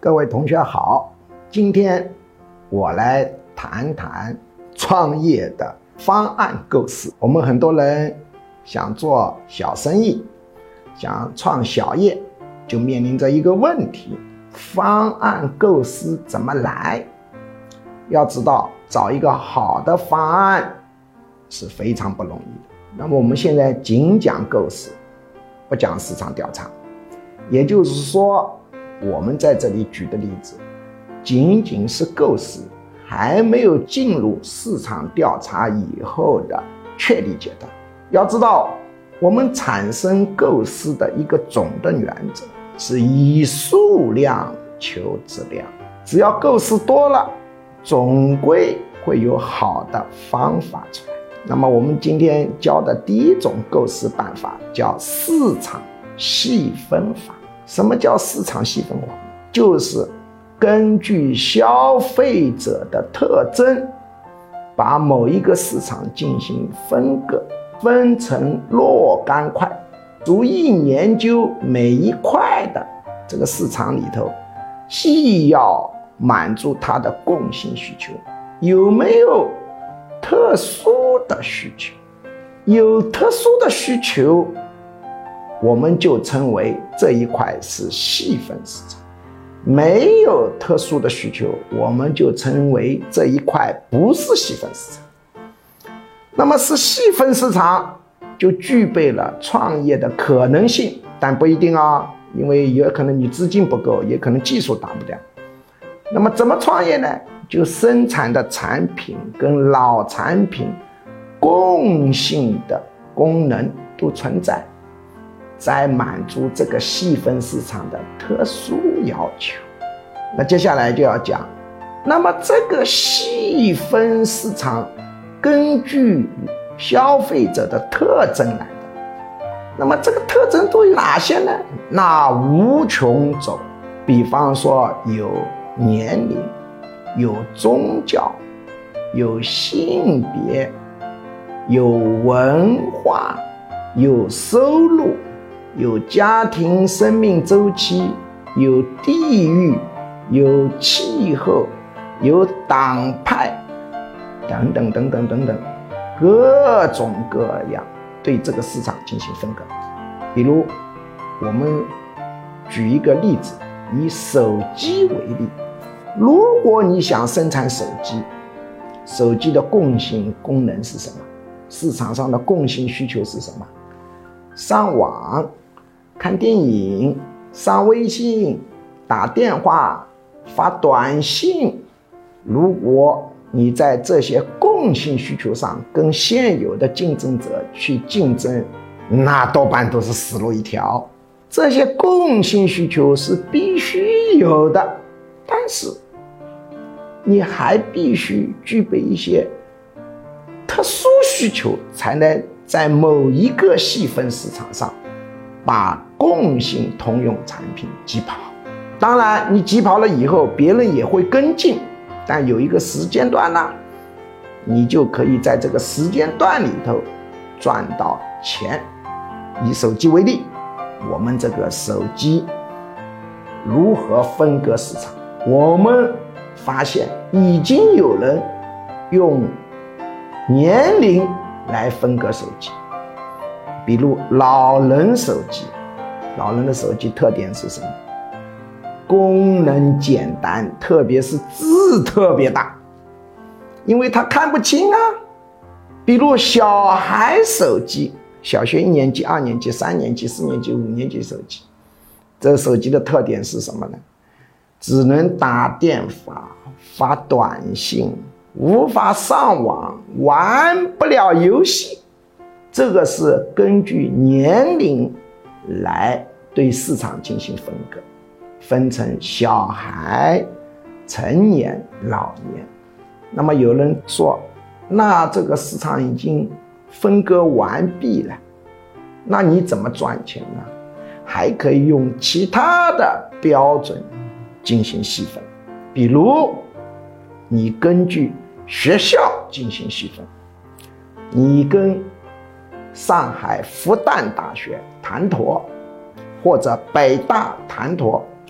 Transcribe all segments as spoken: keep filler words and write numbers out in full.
各位同学好，今天我来谈谈创业的方案构思。我们很多人想做小生意，想创小业，就面临着一个问题：方案构思怎么来？要知道，找一个好的方案是非常不容易的。那么我们现在仅讲构思，不讲市场调查。也就是说，我们在这里举的例子仅仅是构思，还没有进入市场调查以后的确立阶段。要知道，我们产生构思的一个总的原则是以数量求质量，只要构思多了，总归会有好的方法出来。那么我们今天教的第一种构思办法叫市场细分法。什么叫市场细分法？就是根据消费者的特征，把某一个市场进行分割，分成若干块，逐一研究每一块的这个市场里头，既要满足它的共性需求，有没有特殊的需求？有特殊的需求，我们就称为这一块是细分市场；没有特殊的需求，我们就称为这一块不是细分市场。那么是细分市场，就具备了创业的可能性，但不一定啊，因为也可能你资金不够，也可能技术达不了。那么怎么创业呢？就生产的产品跟老产品共性的功能都存在，在满足这个细分市场的特殊要求。那接下来就要讲，那么这个细分市场根据消费者的特征来的，那么这个特征都有哪些呢？那无穷种，比方说有年龄，有宗教，有性别，有文化，有收入，有家庭生命周期，有地域，有气候，有党派，等等等等等等，各种各样对这个市场进行分割。比如我们举一个例子，以手机为例，如果你想生产手机，手机的共性功能是什么？市场上的共性需求是什么？上网、看电影、上微信、打电话、发短信。如果你在这些共性需求上跟现有的竞争者去竞争，那多半都是死路一条。这些共性需求是必须有的，但是你还必须具备一些特殊需求，才能在某一个细分市场上把共性通用产品击跑。当然你击跑了以后，别人也会跟进，但有一个时间段呢，你就可以在这个时间段里头赚到钱。以手机为例，我们这个手机如何分割市场？我们发现已经有人用年龄来分割手机，比如老人手机。老人的手机特点是什么？功能简单，特别是字特别大，因为他看不清啊。比如小孩手机，小学一年级、二年级、三年级、四年级、五年级手机，这手机的特点是什么呢？只能打电话、发短信，无法上网，玩不了游戏。这个是根据年龄来对市场进行分割，分成小孩、成年、老年。那么有人说，那这个市场已经分割完毕了，那你怎么赚钱呢？还可以用其他的标准进行细分，比如你根据学校进行细分，你跟上海复旦大学谈妥，或者北大谈妥，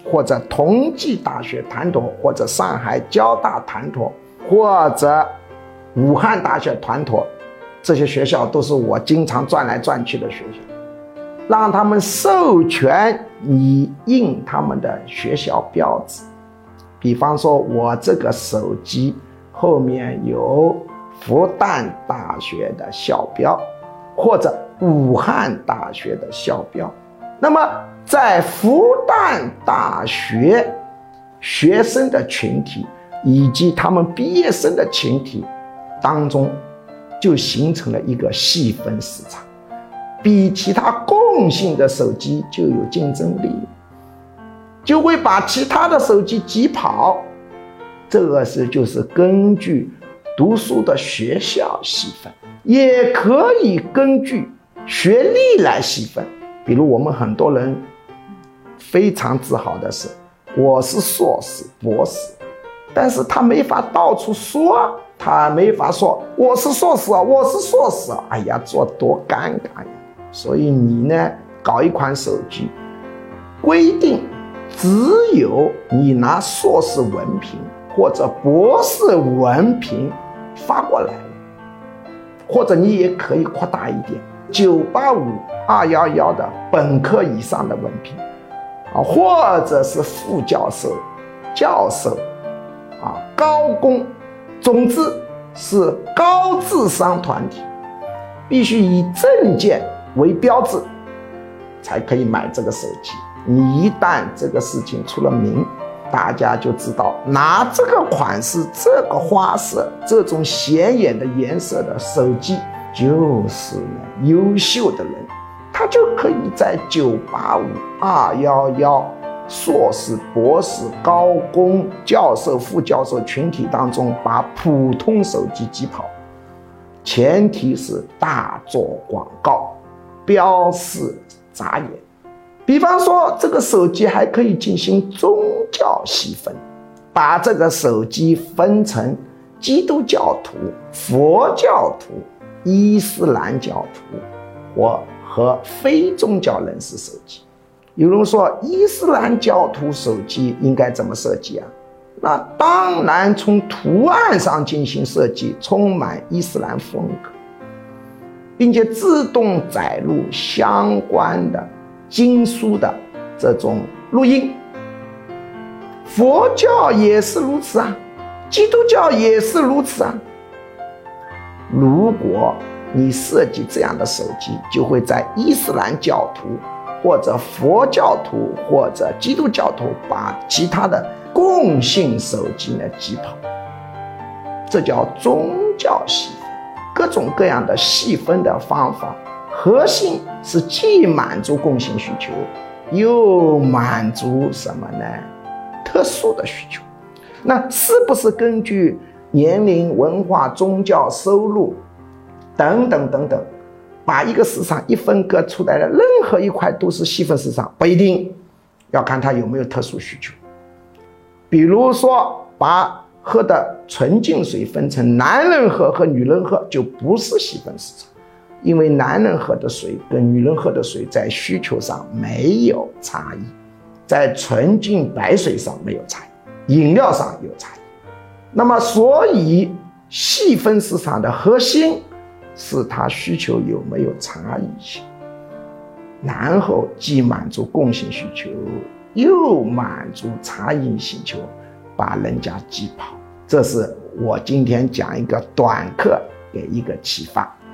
或者同济大学谈妥，或者上海交大谈妥，或者武汉大学谈妥，这些学校都是我经常转来转去的学校，让他们授权你印他们的学校标志。比方说我这个手机后面有复旦大学的校标，或者武汉大学的校标。那么在复旦大学学生的群体以及他们毕业生的群体当中，就形成了一个细分市场，比其他共性的手机就有竞争力，就会把其他的手机挤跑。这个是就是根据读书的学校细分，也可以根据学历来细分。比如我们很多人非常自豪的是，我是硕士博士，但是他没法到处说，他没法说我是硕士啊，我是硕士啊，哎呀，做多尴尬呀。所以你呢，搞一款手机，规定只有你拿硕士文凭或者博士文凭发过来了，或者你也可以扩大一点，九八五、二一一的本科以上的文凭啊，或者是副教授、教授啊、高工，总之是高智商团体，必须以证件为标志才可以买这个手机。你一旦这个事情出了名，大家就知道拿这个款式、这个花色、这种显眼的颜色的手机就是优秀的人，他就可以在九八五、二一一、硕士、博士、高工、教授、副教授群体当中把普通手机挤跑，前提是大做广告，标示扎眼。比方说这个手机还可以进行宗教细分，把这个手机分成基督教徒、佛教徒、伊斯兰教徒或和非宗教人士手机。有人说伊斯兰教徒手机应该怎么设计啊？那当然从图案上进行设计，充满伊斯兰风格，并且自动载入相关的经书的这种录音。佛教也是如此啊，基督教也是如此啊。如果你设计这样的手机，就会在伊斯兰教徒或者佛教徒或者基督教徒把其他的共性手机呢挤跑，这叫宗教细分。各种各样的细分的方法，核心是既满足共性需求，又满足什么呢？特殊的需求。那是不是根据年龄、文化、宗教、收入等等等等，把一个市场一分割出来的任何一块都是细分市场？不一定，要看它有没有特殊需求。比如说把喝的纯净水分成男人喝和女人喝，就不是细分市场，因为男人喝的水跟女人喝的水在需求上没有差异，在纯净白水上没有差异，饮料上有差异。那么所以细分市场的核心是它需求有没有差异性，然后既满足共性需求又满足差异需求，把人家挤跑。这是我今天讲一个短课给一个启发。